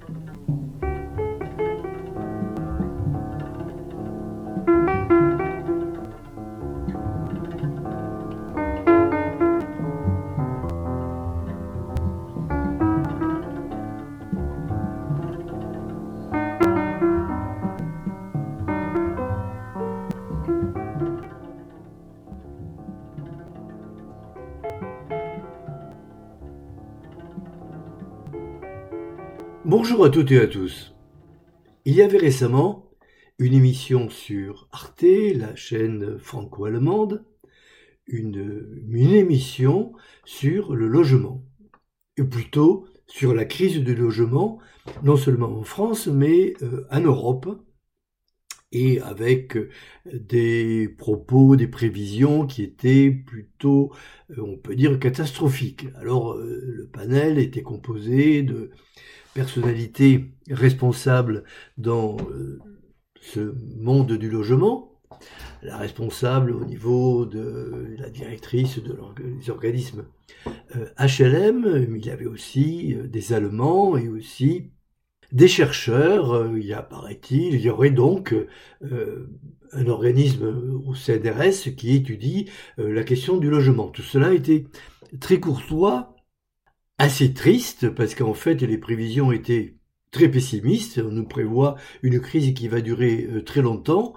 Bonjour à toutes et à tous. Il y avait récemment une émission sur Arte, la chaîne franco-allemande, une émission sur le logement, et plutôt sur la crise du logement, non seulement en France, mais en Europe, et avec des propos, des prévisions qui étaient plutôt, on peut dire, catastrophiques. Alors, le panel était composé de personnalités responsables dans ce monde du logement, la responsable au niveau de la directrice des organismes HLM, mais il y avait aussi des Allemands et aussi des chercheurs. Il y aurait donc un organisme au CNRS qui étudie la question du logement. Tout cela était très courtois, assez triste, parce qu'en fait les prévisions étaient très pessimistes. On nous prévoit une crise qui va durer très longtemps,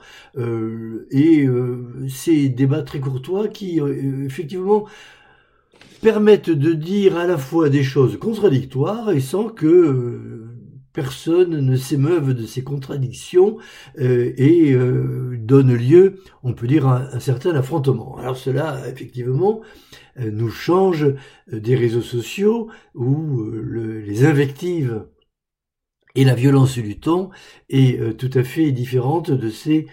et ces débats très courtois qui effectivement permettent de dire à la fois des choses contradictoires et sans que personne ne s'émeuve de ces contradictions, et donne lieu, on peut dire, à un certain affrontement. Alors cela, effectivement, nous change des réseaux sociaux où les invectives et la violence du ton est tout à fait différente de ces,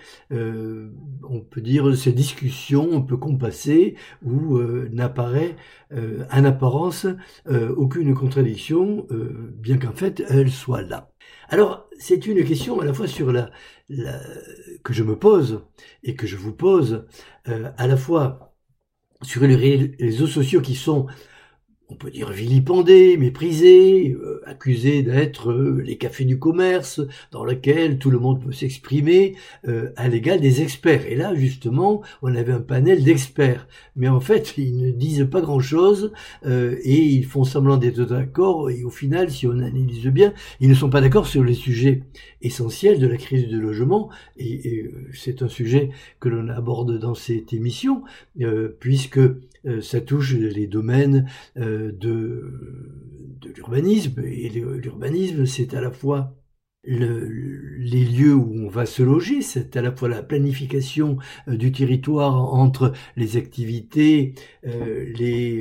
on peut dire, ces discussions un peu compassées où n'apparaît en apparence aucune contradiction, bien qu'en fait elle soit là. Alors c'est une question à la fois sur que je me pose et que je vous pose, à la fois sur les réseaux sociaux qui sont, on peut dire, vilipendés, méprisés, accusés d'être les cafés du commerce, dans lesquels tout le monde peut s'exprimer à l'égal des experts. Et là, justement, on avait un panel d'experts. Mais en fait, ils ne disent pas grand-chose, et ils font semblant d'être d'accord. Et au final, si on analyse bien, ils ne sont pas d'accord sur les sujets essentiels de la crise du logement. Et c'est un sujet que l'on aborde dans cette émission, puisque ça touche les domaines de l'urbanisme. Et l'urbanisme, c'est à la fois les lieux où on va se loger, c'est à la fois la planification du territoire entre les activités, les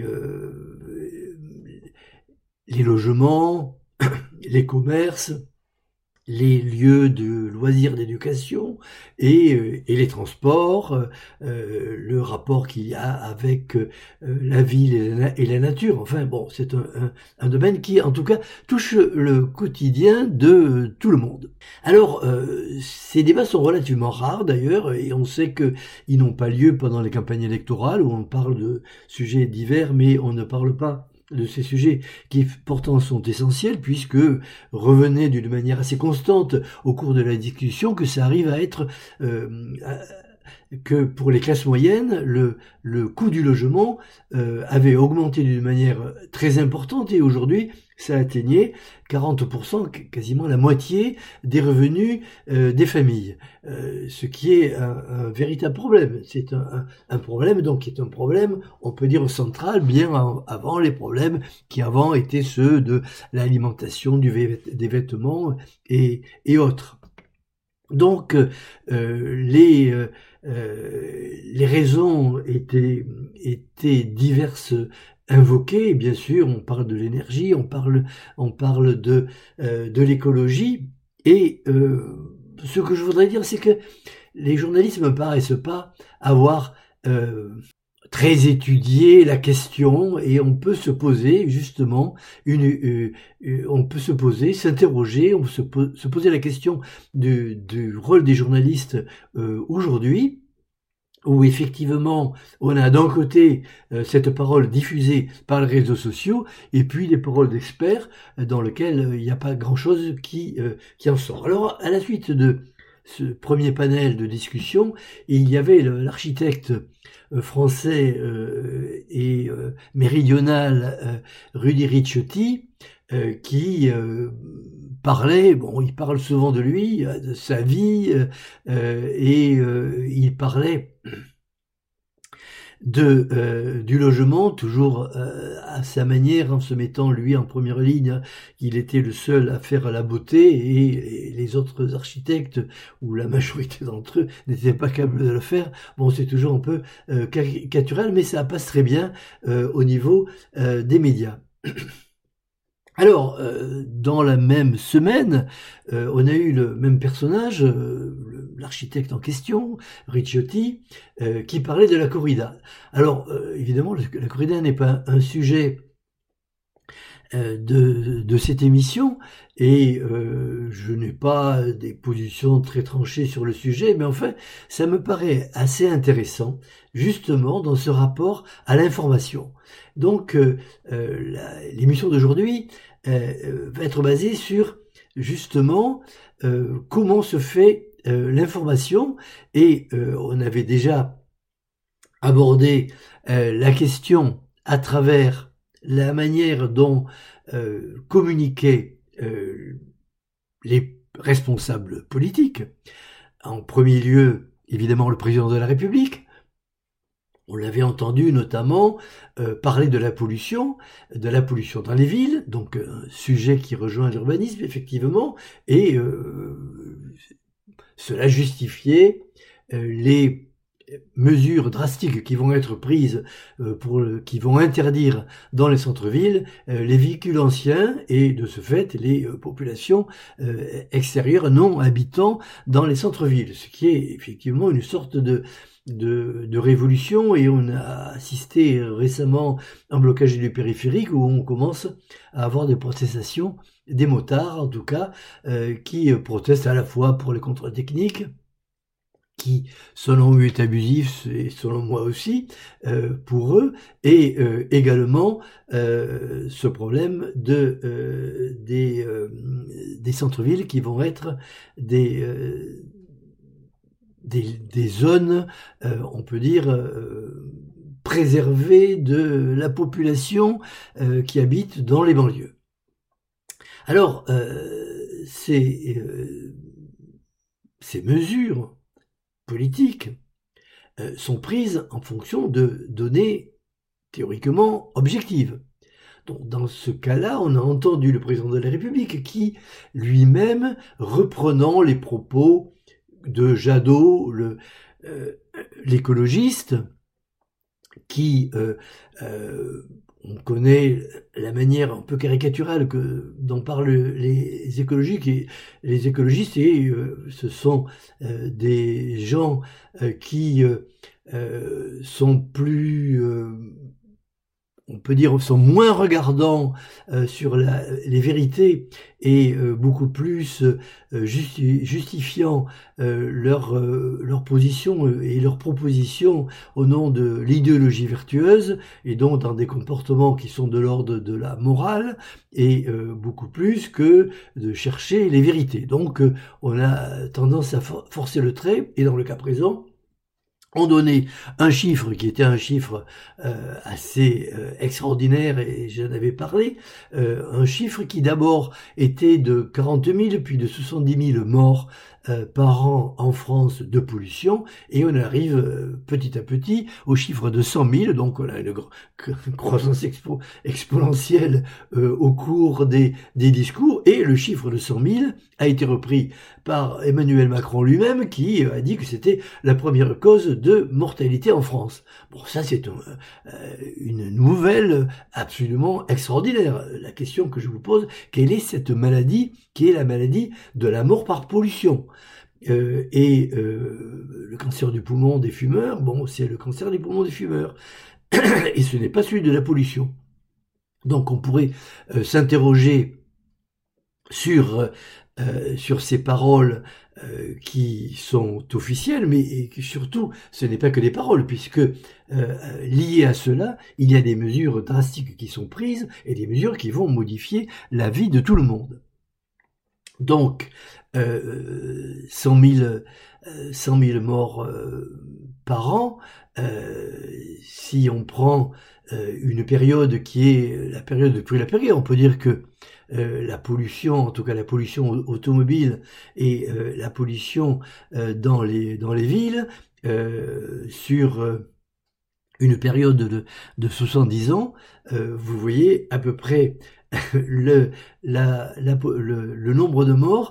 logements, les commerces, les lieux de loisirs, d'éducation et les transports, le rapport qu'il y a avec la ville et la nature. Enfin bon, c'est un domaine qui, en tout cas, touche le quotidien de tout le monde. Alors, ces débats sont relativement rares d'ailleurs, et on sait qu'ils n'ont pas lieu pendant les campagnes électorales où on parle de sujets divers, mais on ne parle pas de ces sujets qui pourtant sont essentiels, puisque revenait d'une manière assez constante au cours de la discussion que ça arrive à être que pour les classes moyennes, le coût du logement avait augmenté d'une manière très importante, et aujourd'hui ça atteignait 40%, quasiment la moitié des revenus des familles, ce qui est un véritable problème. C'est un problème, donc qui est un problème, on peut dire, central, bien avant les problèmes qui avant étaient ceux de l'alimentation, des vêtements et autres. Donc les raisons étaient diverses, invoquées. Bien sûr, on parle de l'énergie, on parle de l'écologie, et ce que je voudrais dire, c'est que les journalistes me paraissent pas avoir très étudié la question, et on peut se poser justement on peut se poser, s'interroger, on peut se poser la question du rôle des journalistes aujourd'hui, où effectivement on a d'un côté cette parole diffusée par les réseaux sociaux et puis des paroles d'experts dans lesquelles il n'y a pas grand-chose qui en sort. Alors à la suite de ce premier panel de discussion, il y avait l'architecte français et méridional Rudy Ricciotti qui parlait, bon, il parle souvent de lui, de sa vie, et il parlait du logement, toujours à sa manière, en se mettant lui en première ligne. Il était le seul à faire la beauté et les autres architectes, ou la majorité d'entre eux, n'étaient pas capables de le faire. Bon, c'est toujours un peu caricatural, mais ça passe très bien au niveau des médias. Alors, dans la même semaine, on a eu le même personnage, l'architecte en question, Ricciotti, qui parlait de la corrida. Alors, évidemment, la corrida n'est pas un sujet de cette émission, et je n'ai pas des positions très tranchées sur le sujet, mais enfin, ça me paraît assez intéressant, justement, dans ce rapport à l'information. Donc, l'émission d'aujourd'hui va être basée sur, justement, comment se fait l'information, et on avait déjà abordé la question à travers la manière dont communiquaient les responsables politiques. En premier lieu, évidemment, le président de la République. On l'avait entendu notamment parler de la pollution dans les villes, donc un sujet qui rejoint l'urbanisme, effectivement, et cela justifiait les mesures drastiques qui vont être prises qui vont interdire dans les centres-villes les véhicules anciens et de ce fait les populations extérieures non habitant dans les centres-villes, ce qui est effectivement une sorte de révolution, et on a assisté récemment à un blocage du périphérique où on commence à avoir des protestations des motards en tout cas qui protestent à la fois pour les contrôles techniques qui, selon eux, est abusif, et selon moi aussi, pour eux, et également ce problème des centres-villes qui vont être des zones, on peut dire, préservées de la population qui habite dans les banlieues. Alors, ces mesures politiques sont prises en fonction de données théoriquement objectives. Donc, dans ce cas-là, on a entendu le président de la République qui, lui-même, reprenant les propos de Jadot, l'écologiste, qui on connaît la manière un peu caricaturale dont parlent les écologistes, et ce sont des gens qui sont plus, on peut dire, sont moins regardants sur les vérités et beaucoup plus justifiant leur position et leurs propositions au nom de l'idéologie vertueuse, et donc dans des comportements qui sont de l'ordre de la morale, et beaucoup plus que de chercher les vérités. Donc on a tendance à forcer le trait, et dans le cas présent, on donnait un chiffre qui était un chiffre assez extraordinaire, et j'en avais parlé, un chiffre qui d'abord était de 40 000 puis de 70 000 morts par an en France de pollution, et on arrive petit à petit au chiffre de 100 000, donc on a une croissance exponentielle au cours des discours, et le chiffre de 100 000 a été repris par Emmanuel Macron lui-même, qui a dit que c'était la première cause de mortalité en France. Bon, ça c'est une nouvelle absolument extraordinaire. La question que je vous pose, quelle est cette maladie qui est la maladie de la mort par pollution? Le cancer du poumon des fumeurs, bon, c'est le cancer des poumons des fumeurs, et ce n'est pas celui de la pollution. Donc on pourrait s'interroger sur ces paroles qui sont officielles, mais surtout, ce n'est pas que des paroles, puisque liées à cela, il y a des mesures drastiques qui sont prises et des mesures qui vont modifier la vie de tout le monde. Donc, 100 000 morts par an, si on prend une période qui est la période depuis la période, on peut dire que la pollution, en tout cas la pollution automobile et la pollution dans les villes, sur une période de 70 ans, vous voyez à peu près le nombre de morts,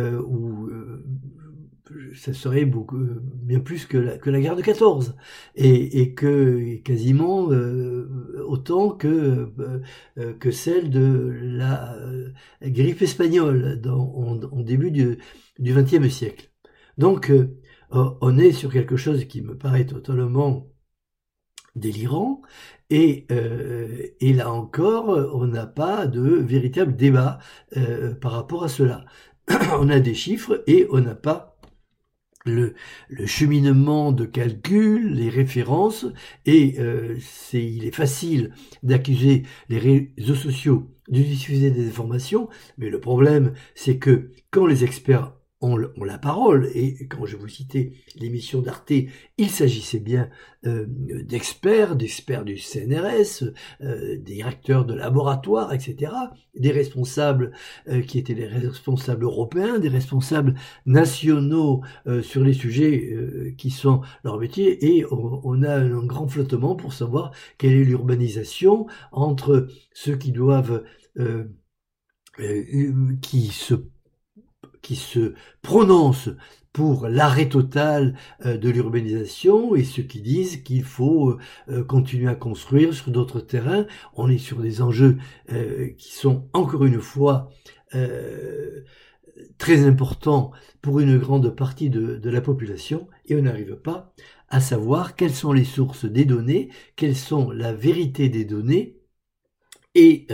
ça serait bien plus que la guerre de 14 et que quasiment autant que celle de la grippe espagnole en début du XXe siècle. Donc on est sur quelque chose qui me paraît totalement délirant et là encore on n'a pas de véritable débat par rapport à cela. On a des chiffres et on n'a pas le cheminement de calcul, les références, et il est facile d'accuser les réseaux sociaux de diffuser des informations, mais le problème c'est que quand les experts ont la parole, et quand je vous citais l'émission d'Arte, il s'agissait bien d'experts du CNRS, des directeurs de laboratoires, etc., des responsables qui étaient des responsables européens, des responsables nationaux sur les sujets qui sont leur métier, et on a un grand flottement pour savoir quelle est l'urbanisation entre ceux qui doivent qui se prononcent pour l'arrêt total de l'urbanisation et ceux qui disent qu'il faut continuer à construire sur d'autres terrains. On est sur des enjeux qui sont encore une fois très importants pour une grande partie de la population et on n'arrive pas à savoir quelles sont les sources des données, quelles sont la vérité des données. Et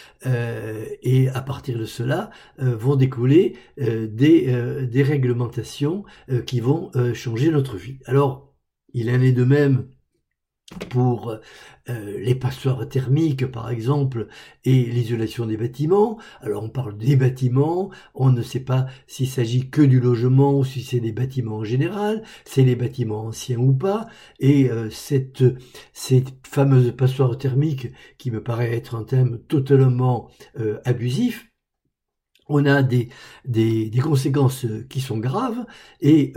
à partir de cela vont découler des réglementations qui vont changer notre vie. Alors, il en est de même pour les passoires thermiques par exemple et l'isolation des bâtiments. Alors on parle des bâtiments, on ne sait pas s'il s'agit que du logement ou si c'est des bâtiments en général, c'est les bâtiments anciens ou pas, et cette fameuse passoire thermique qui me paraît être un thème totalement abusif, on a des conséquences qui sont graves, et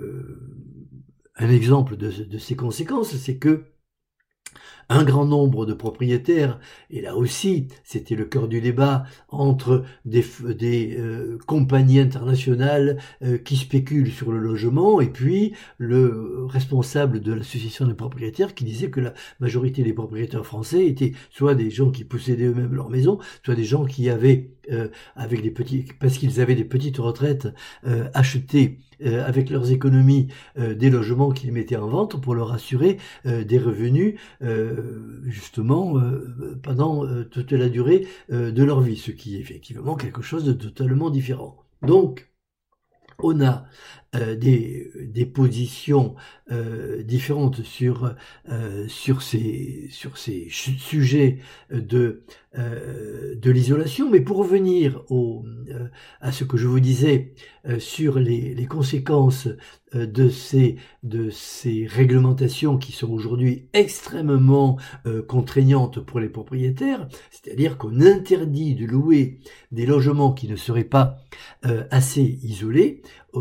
un exemple de ces conséquences, c'est que un grand nombre de propriétaires, et là aussi c'était le cœur du débat entre des compagnies internationales qui spéculent sur le logement et puis le responsable de l'association des propriétaires qui disait que la majorité des propriétaires français étaient soit des gens qui possédaient eux-mêmes leur maison, soit des gens qui avaient parce qu'ils avaient des petites retraites acheté avec leurs économies des logements qu'ils mettaient en vente pour leur assurer des revenus justement pendant toute la durée de leur vie, ce qui est effectivement quelque chose de totalement différent. Donc on a des positions différentes sur ces sujets de l'isolation, mais pour revenir à ce que je vous disais sur les conséquences de ces réglementations qui sont aujourd'hui extrêmement contraignantes pour les propriétaires, c'est-à-dire qu'on interdit de louer des logements qui ne seraient pas assez isolés.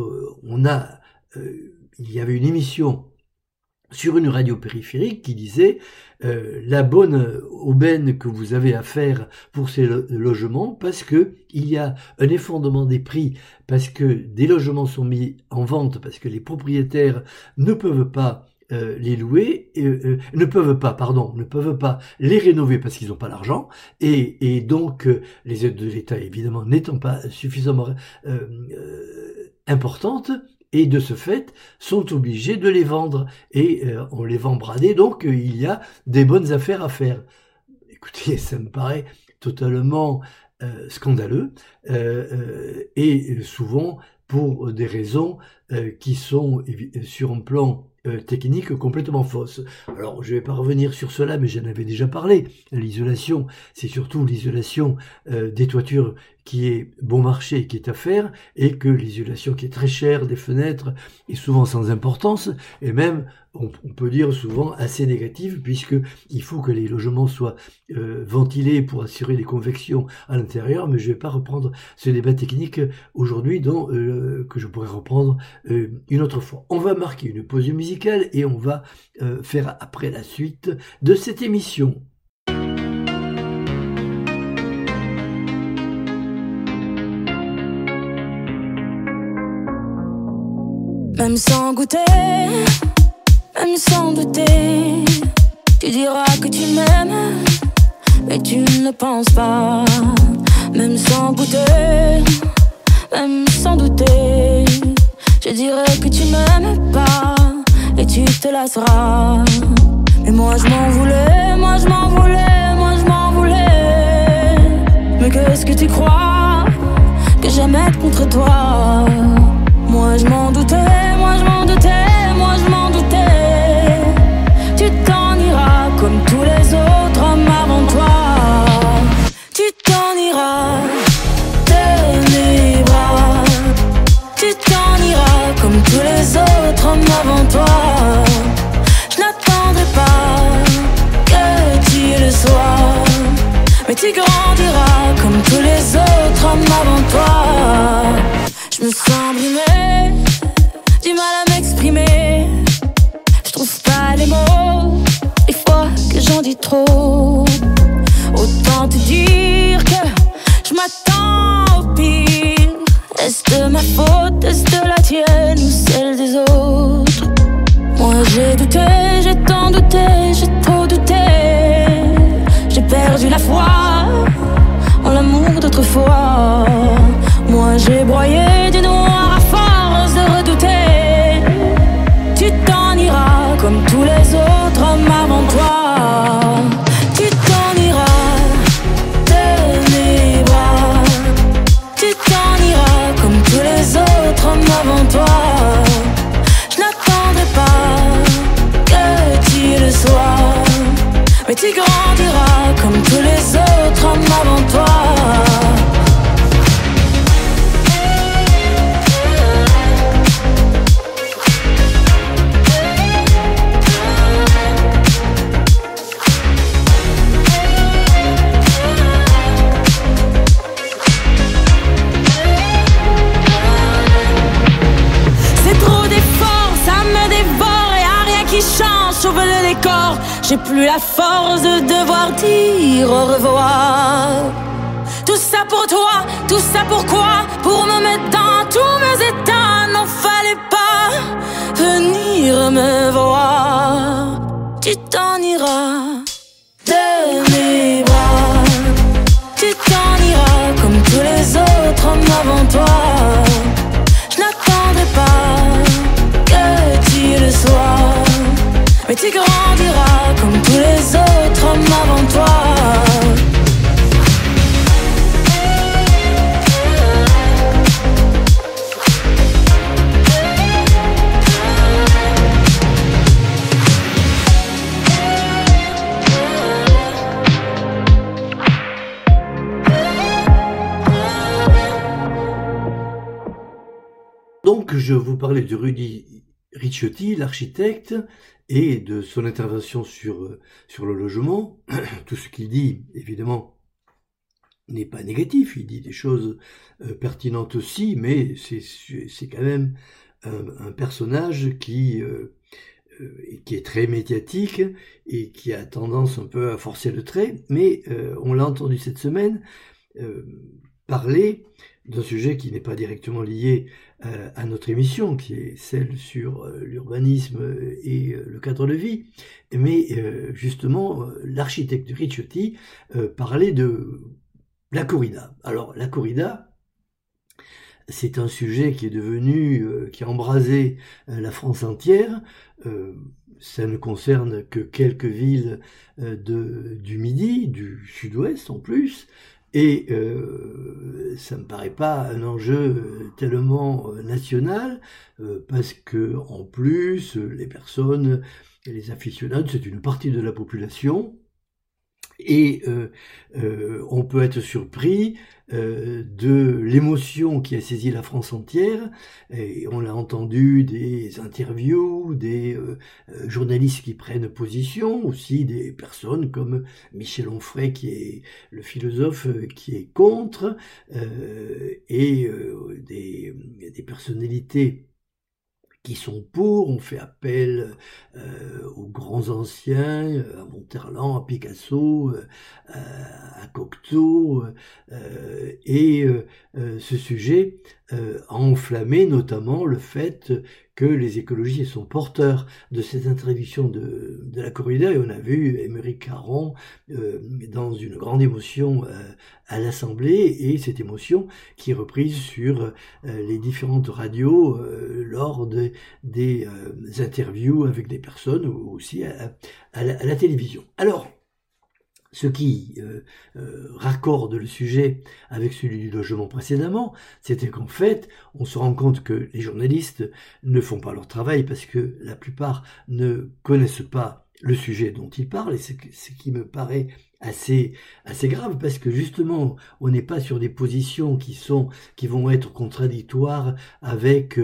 Il y avait une émission sur une radio périphérique qui disait la bonne aubaine que vous avez à faire pour ces logements, parce que il y a un effondrement des prix, parce que des logements sont mis en vente, parce que les propriétaires ne peuvent pas les louer, ne peuvent pas les rénover parce qu'ils n'ont pas l'argent, et donc les aides de l'État évidemment n'étant pas suffisamment importantes, et de ce fait sont obligés de les vendre, et on les vend bradés, donc il y a des bonnes affaires à faire. Écoutez, ça me paraît totalement scandaleux, et souvent pour des raisons qui sont sur un plan technique complètement fausses. Alors, je ne vais pas revenir sur cela, mais j'en avais déjà parlé. L'isolation, c'est surtout l'isolation des toitures qui est bon marché, qui est à faire, et que l'isolation qui est très chère des fenêtres est souvent sans importance, et même, on peut dire souvent assez négative, puisqu'il faut que les logements soient ventilés pour assurer les convections à l'intérieur, mais je ne vais pas reprendre ce débat technique aujourd'hui, que je pourrais reprendre une autre fois. On va marquer une pause musicale et on va faire après la suite de cette émission. Même sans goûter, même sans douter, tu diras que tu m'aimes, mais tu ne penses pas. Même sans goûter, même sans douter, je dirais que tu m'aimes pas et tu te lasseras. Mais moi je m'en voulais, moi je m'en voulais, moi je m'en voulais. Mais qu'est-ce que tu crois que j'aimais contre toi? Moi je m'en doutais, moi je m'en doutais, moi je m'en doutais. Tu t'en iras comme tous les autres hommes avant toi. Tu t'en iras de mes bras. Tu t'en iras comme tous les autres hommes avant toi. Je n'attendrai pas que tu le sois, mais tu grandiras comme tous les autres hommes avant toi. Je me sens brimée, du mal à m'exprimer. Je trouve pas les mots, des fois que j'en dis trop. Autant te dire que je m'attends au pire. Est-ce de ma faute, est-ce de la tienne ou celle des autres? Moi j'ai douté, j'ai tant douté, j'ai trop douté. J'ai perdu la foi en l'amour d'autrefois. Moi j'ai broyé du noir à force de redouter. Tu t'en iras comme tous les autres hommes avant toi. Tu t'en iras de mes bras. Tu t'en iras comme tous les autres hommes avant toi. Je n'attendrai pas que tu le sois, mais tu grandiras comme tous les autres hommes avant toi. Sauf le décor, j'ai plus la force de devoir dire au revoir. Tout ça pour toi, tout ça pourquoi? Pour me mettre dans tous mes états. N'en fallait pas venir me voir. Tu t'en iras de mes bras. Tu t'en iras comme tous les autres hommes avant toi. Je n'attendrai pas que tu le sois, mais tu grandiras comme tous les autres hommes avant toi. Donc, je vous parlais de Rudy Ricciotti, l'architecte, et de son intervention sur le logement. Tout ce qu'il dit, évidemment, n'est pas négatif. Il dit des choses pertinentes aussi, mais c'est quand même un personnage qui est très médiatique et qui a tendance un peu à forcer le trait. Mais on l'a entendu cette semaine parler d'un sujet qui n'est pas directement lié à notre émission, qui est celle sur l'urbanisme et le cadre de vie, mais justement l'architecte Ricciotti parlait de la corrida. Alors la corrida, c'est un sujet qui est devenu, qui a embrasé la France entière. Ça ne concerne que quelques villes du Midi, du Sud-Ouest en plus, Et ça me paraît pas un enjeu tellement national, parce que en plus, les personnes, les aficionados, c'est une partie de la population. Et on peut être surpris de l'émotion qui a saisi la France entière. Et on a entendu des interviews, des journalistes qui prennent position, aussi des personnes comme Michel Onfray, qui est le philosophe, qui est contre, et des personnalités qui sont pour. On fait appel aux grands anciens, à Monterland, à Picasso, à Cocteau, et ce sujet a enflammé notamment le fait que les écologistes sont porteurs de cette introduction de la corrida, et on a vu Émeric Caron dans une grande émotion à l'Assemblée, et cette émotion qui est reprise sur les différentes radios lors des interviews avec des personnes, ou aussi à la télévision. Alors, ce qui raccorde le sujet avec celui du logement précédemment, c'était qu'en fait, on se rend compte que les journalistes ne font pas leur travail parce que la plupart ne connaissent pas le sujet dont ils parlent, et c'est ce qui me paraît assez grave, parce que justement, on n'est pas sur des positions qui vont être contradictoires avec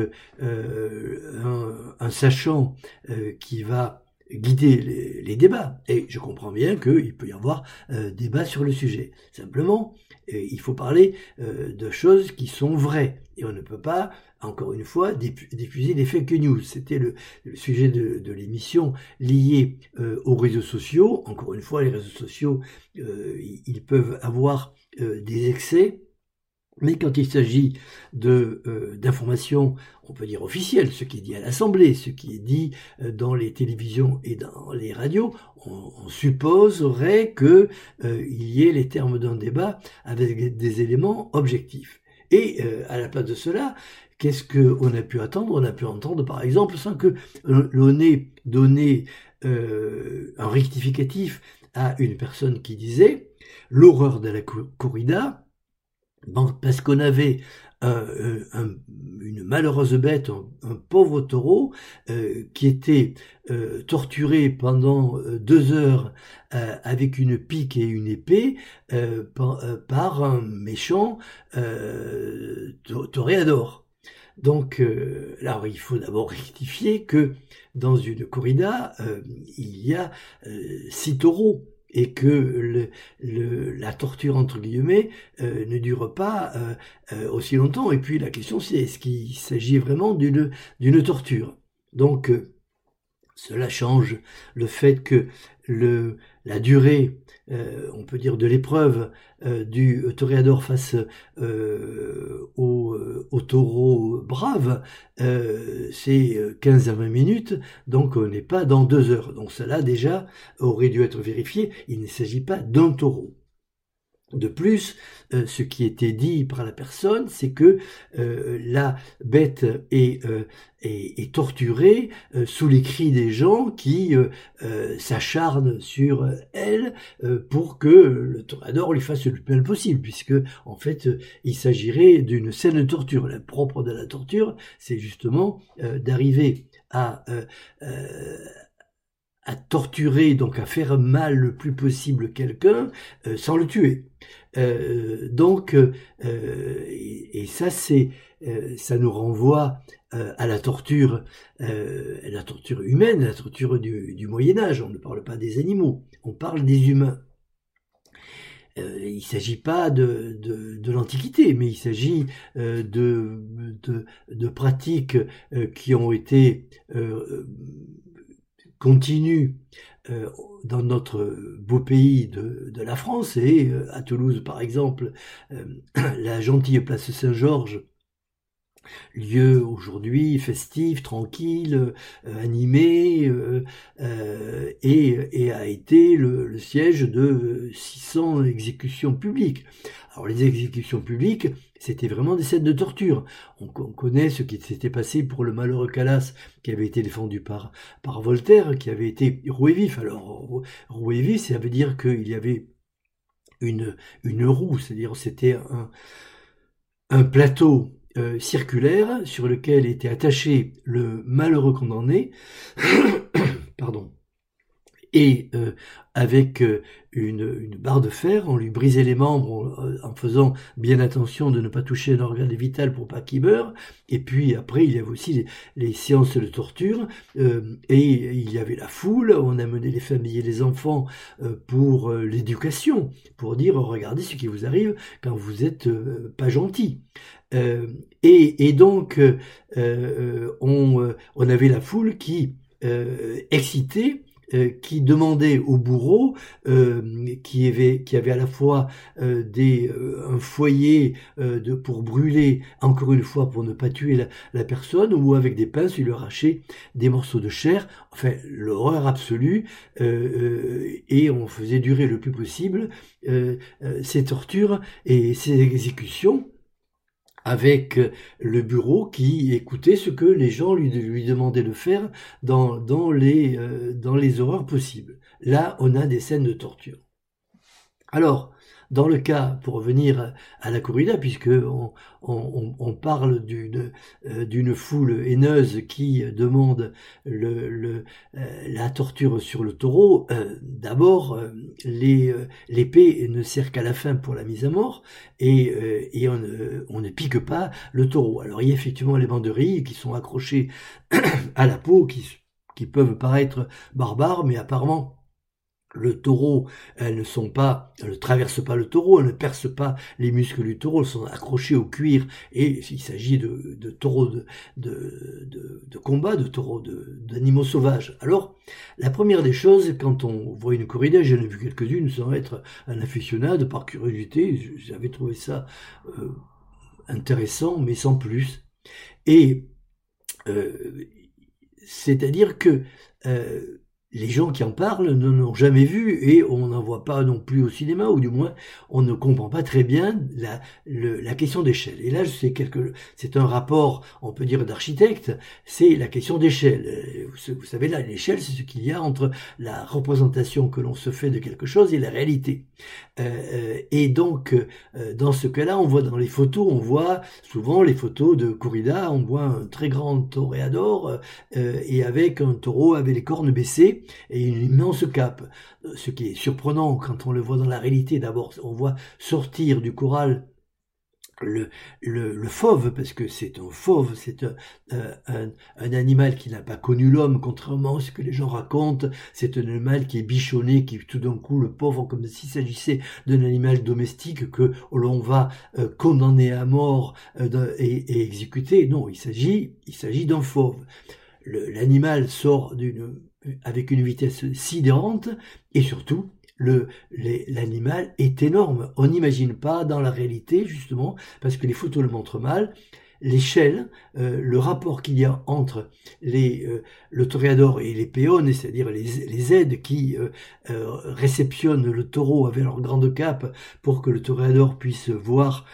un sachant qui va guider les débats. Et je comprends bien qu'il peut y avoir débat sur le sujet. Simplement, il faut parler de choses qui sont vraies. Et on ne peut pas, encore une fois, diffuser des fake news. C'était le sujet de l'émission lié aux réseaux sociaux. Encore une fois, les réseaux sociaux, ils peuvent avoir des excès. Mais quand il s'agit d'informations, on peut dire officielles, ce qui est dit à l'Assemblée, ce qui est dit dans les télévisions et dans les radios, on supposerait que il y ait les termes d'un débat avec des éléments objectifs. Et à la place de cela, qu'est-ce qu'on a pu attendre? On a pu entendre, par exemple, sans que l'on ait donné un rectificatif à une personne qui disait l'horreur de la corrida, parce qu'on avait une malheureuse bête, un pauvre taureau, qui était torturé pendant 2 heures avec une pique et une épée par un méchant toréador. Donc, alors il faut d'abord rectifier que dans une corrida, il y a 6 taureaux, et que la torture, entre guillemets, ne dure pas aussi longtemps. Et puis la question, c'est est-ce qu'il s'agit vraiment d'une torture? Donc cela change le fait que la durée, on peut dire, de l'épreuve du toréador face au taureau brave, c'est 15 à 20 minutes, donc on n'est pas dans 2 heures. Donc cela déjà aurait dû être vérifié, il ne s'agit pas d'un taureau. De plus, ce qui était dit par la personne, c'est que la bête est torturée sous les cris des gens qui s'acharnent sur elle pour que le toréador lui fasse le plus mal possible, puisque en fait il s'agirait d'une scène de torture. Le propre de la torture, c'est justement d'arriver à torturer, donc à faire mal le plus possible quelqu'un sans le tuer. Donc, et ça, ça nous renvoie à la torture humaine, à la torture du Moyen-Âge. On ne parle pas des animaux, on parle des humains. Il ne s'agit pas de l'Antiquité, mais il s'agit de pratiques qui ont été continues dans notre beau pays de la France, et à Toulouse par exemple, la gentille place Saint-Georges, lieu aujourd'hui festif, tranquille, animé, et a été le siège de 600 exécutions publiques. Alors les exécutions publiques, c'était vraiment des scènes de torture. On connaît ce qui s'était passé pour le malheureux Calas, qui avait été défendu par Voltaire, qui avait été roué vif. Alors roué vif, ça veut dire qu'il y avait une roue, c'est-à-dire c'était un plateau circulaire sur lequel était attaché le malheureux condamné, pardon, et avec une barre de fer, on lui brisait les membres en faisant bien attention de ne pas toucher un organe vital pour pas qu'il meure. Et puis après, il y avait aussi les séances de torture, et il y avait la foule, on amenait les familles et les enfants pour l'éducation, pour dire regardez ce qui vous arrive quand vous êtes pas gentil. Et donc on avait la foule qui excitait, qui demandait au bourreau, qui avait à la fois un foyer pour brûler, encore une fois pour ne pas tuer la personne, ou avec des pinces il lui arrachait des morceaux de chair, enfin l'horreur absolue, et on faisait durer le plus possible ces tortures et ces exécutions, avec le bureau qui écoutait ce que les gens lui demandaient de faire dans les horreurs possibles. Là, on a des scènes de torture. Alors, dans le cas, pour revenir à la corrida, puisque on parle d'une foule haineuse qui demande la torture sur le taureau, d'abord, l'épée ne sert qu'à la fin pour la mise à mort, et on ne pique pas le taureau. Alors il y a effectivement les banderilles qui sont accrochées à la peau, qui peuvent paraître barbares, mais apparemment le taureau, elles ne traversent pas le taureau, elles ne percent pas les muscles du taureau, elles sont accrochées au cuir, et il s'agit de taureaux de combat, de taureaux d'animaux sauvages. Alors, la première des choses, quand on voit une corrida, j'en ai vu quelques-unes sans être un aficionado, par curiosité, j'avais trouvé ça intéressant, mais sans plus. Et c'est-à-dire que les gens qui en parlent n'en ont jamais vu, et on n'en voit pas non plus au cinéma, ou du moins on ne comprend pas très bien la question d'échelle. Et là, c'est un rapport, on peut dire, d'architecte, c'est la question d'échelle. Vous savez, là, l'échelle, c'est ce qu'il y a entre la représentation que l'on se fait de quelque chose et la réalité. Et donc, dans ce cas-là, on voit dans les photos, on voit souvent les photos de corrida, on voit un très grand toréador, et avec un taureau avec les cornes baissées, et une immense cape. Ce qui est surprenant quand on le voit dans la réalité, d'abord on voit sortir du corral le fauve, parce que c'est un fauve, c'est un animal qui n'a pas connu l'homme, contrairement à ce que les gens racontent. C'est un animal qui est bichonné, qui tout d'un coup, le pauvre, comme s'il s'agissait d'un animal domestique que l'on va condamner à mort et exécuter. Non, il s'agit d'un fauve. L'animal sort avec une vitesse sidérante, et surtout, l'animal est énorme. On n'imagine pas dans la réalité, justement, parce que les photos le montrent mal, l'échelle, le rapport qu'il y a entre le toréador et les peones, c'est-à-dire les aides qui réceptionnent le taureau avec leur grande cape pour que le toréador puisse voir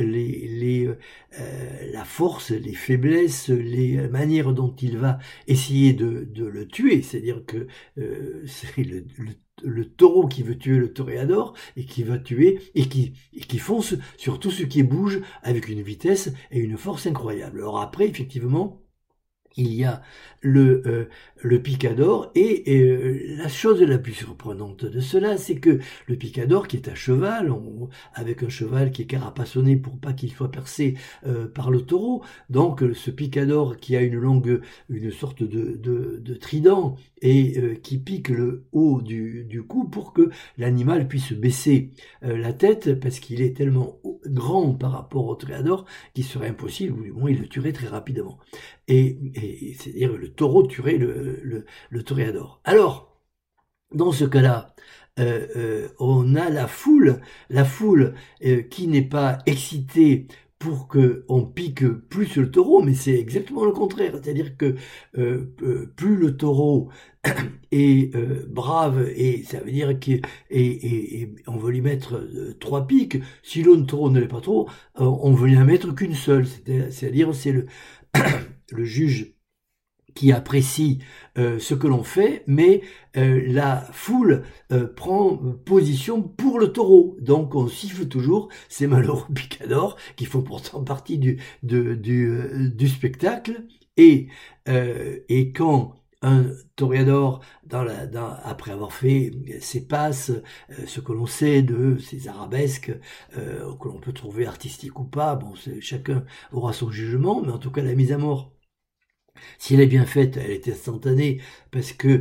la force, les faiblesses, les manières dont il va essayer de le tuer. C'est-à-dire que c'est le taureau qui veut tuer le toréador, et qui va tuer et qui fonce sur tout ce qui bouge avec une vitesse et une force incroyable. Alors après, effectivement, il y a le picador, et la chose la plus surprenante de cela, c'est que le picador, qui est à cheval, avec un cheval qui est carapassonné pour pas qu'il soit percé par le taureau, donc ce picador qui a une sorte de trident, et qui pique le haut du cou pour que l'animal puisse baisser la tête, parce qu'il est tellement grand par rapport au toréador qu'il serait impossible, ou du moins il le tuerait très rapidement. Et c'est-à-dire le taureau tuerait le toréador. Alors, dans ce cas-là, on a la foule qui n'est pas excitée pour qu'on pique plus le taureau, mais c'est exactement le contraire. C'est-à-dire que plus le taureau est brave, et ça veut dire qu'on veut lui mettre 3 piques. Si le taureau ne l'est pas trop, on veut lui en mettre qu'une seule. C'est-à-dire c'est le juge qui apprécie ce que l'on fait, mais la foule prend position pour le taureau. Donc on siffle toujours ces malheureux picadors qui font pourtant partie du spectacle. Et quand un toréador, après avoir fait ses passes, ce que l'on sait de ces arabesques, que l'on peut trouver artistiques ou pas, bon, chacun aura son jugement, mais en tout cas la mise à mort, si elle est bien faite, elle est instantanée, parce que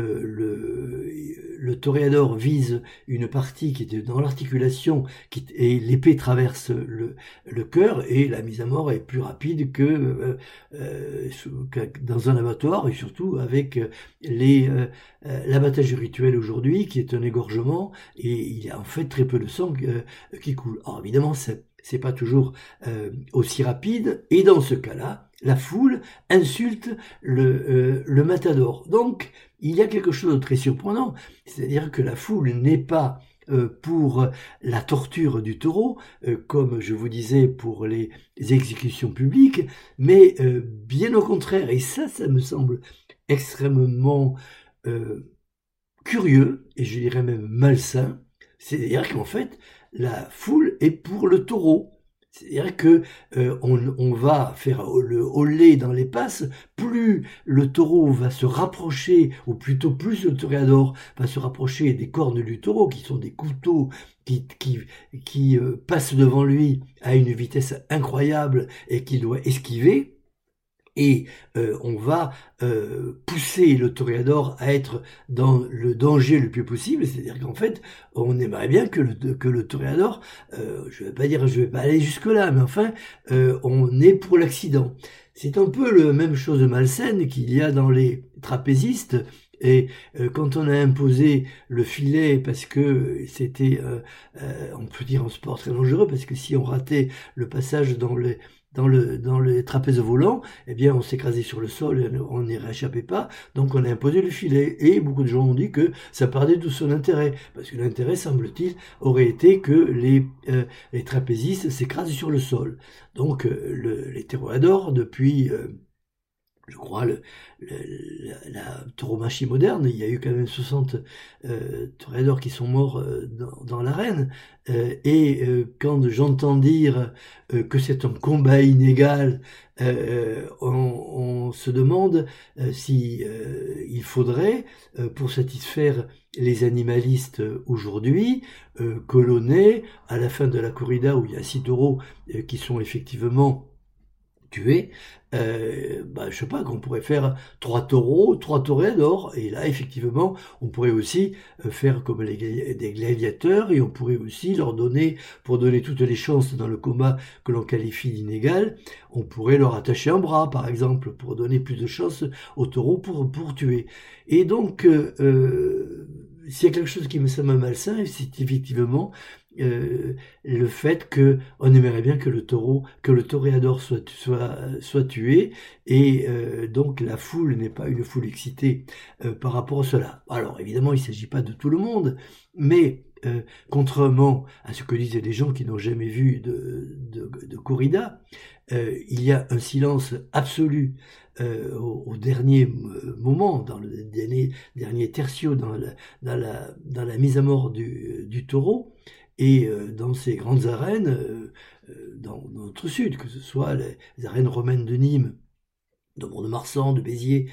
le toréador vise une partie qui était dans l'articulation, et l'épée traverse le cœur, et la mise à mort est plus rapide que dans un abattoir, et surtout avec l'abattage rituel aujourd'hui, qui est un égorgement, et il y a en fait très peu de sang qui coule. Alors évidemment, c'est pas toujours aussi rapide, et dans ce cas-là, la foule insulte le matador. Donc, il y a quelque chose de très surprenant, c'est-à-dire que la foule n'est pas pour la torture du taureau, comme je vous disais pour les exécutions publiques, mais bien au contraire, et ça me semble extrêmement curieux, et je dirais même malsain, c'est-à-dire qu'en fait, la foule est pour le taureau. C'est-à-dire que on va faire le holé dans les passes, plus le taureau va se rapprocher, ou plutôt plus le toréador va se rapprocher des cornes du taureau, qui sont des couteaux qui passent devant lui à une vitesse incroyable et qu'il doit esquiver. Et on va pousser le toréador à être dans le danger le plus possible, c'est-à-dire qu'en fait, on aimerait bien que le toréador, je vais pas aller jusque-là, mais enfin, on est pour l'accident. C'est un peu la même chose malsaine qu'il y a dans les trapézistes. Et quand on a imposé le filet, parce que c'était, on peut dire, un sport très dangereux, parce que si on ratait le passage dans les trapèzes volants, eh bien, on s'écrasait sur le sol, on n'y rééchappait pas, donc on a imposé le filet. Et beaucoup de gens ont dit que ça perdait tout son intérêt, parce que l'intérêt, semble-t-il, aurait été que les trapézistes s'écrasent sur le sol. Donc, les toréadors, depuis je crois, la tauromachie moderne, il y a eu quand même 60 toréadors qui sont morts dans l'arène. Quand j'entends dire que c'est un combat inégal, on se demande si il faudrait, pour satisfaire les animalistes aujourd'hui, que l'on ait, à la fin de la corrida, où il y a 6 taureaux qui sont effectivement tués, je sais pas, qu'on pourrait faire 3 taureaux, 3 toréadors, et là effectivement on pourrait aussi faire comme des gladiateurs, et on pourrait aussi leur donner, pour donner toutes les chances dans le combat que l'on qualifie d'inégal, on pourrait leur attacher un bras par exemple, pour donner plus de chances aux taureaux pour tuer. Et donc s'il y a quelque chose qui me semble malsain, c'est effectivement le fait que on aimerait bien que le toréador soit tué, et donc la foule n'est pas une foule excitée par rapport à cela. Alors évidemment, il ne s'agit pas de tout le monde, mais contrairement à ce que disaient des gens qui n'ont jamais vu de corrida, il y a un silence absolu au dernier moment, dans le dernier tertio, dans la mise à mort du taureau. Et dans ces grandes arènes, dans notre sud, que ce soit les arènes romaines de Nîmes, de Mont-de-Marsan, de Béziers,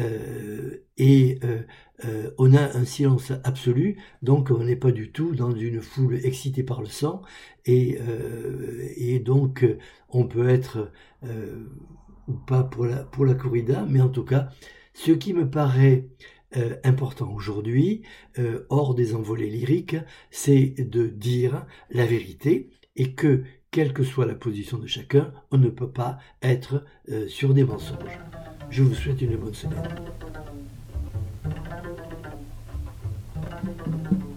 on a un silence absolu, donc on n'est pas du tout dans une foule excitée par le sang, et donc on peut être ou pas pour la corrida, mais en tout cas, ce qui me paraît important aujourd'hui, hors des envolées lyriques, c'est de dire la vérité, et que, quelle que soit la position de chacun, on ne peut pas être sur des mensonges. Je vous souhaite une bonne semaine.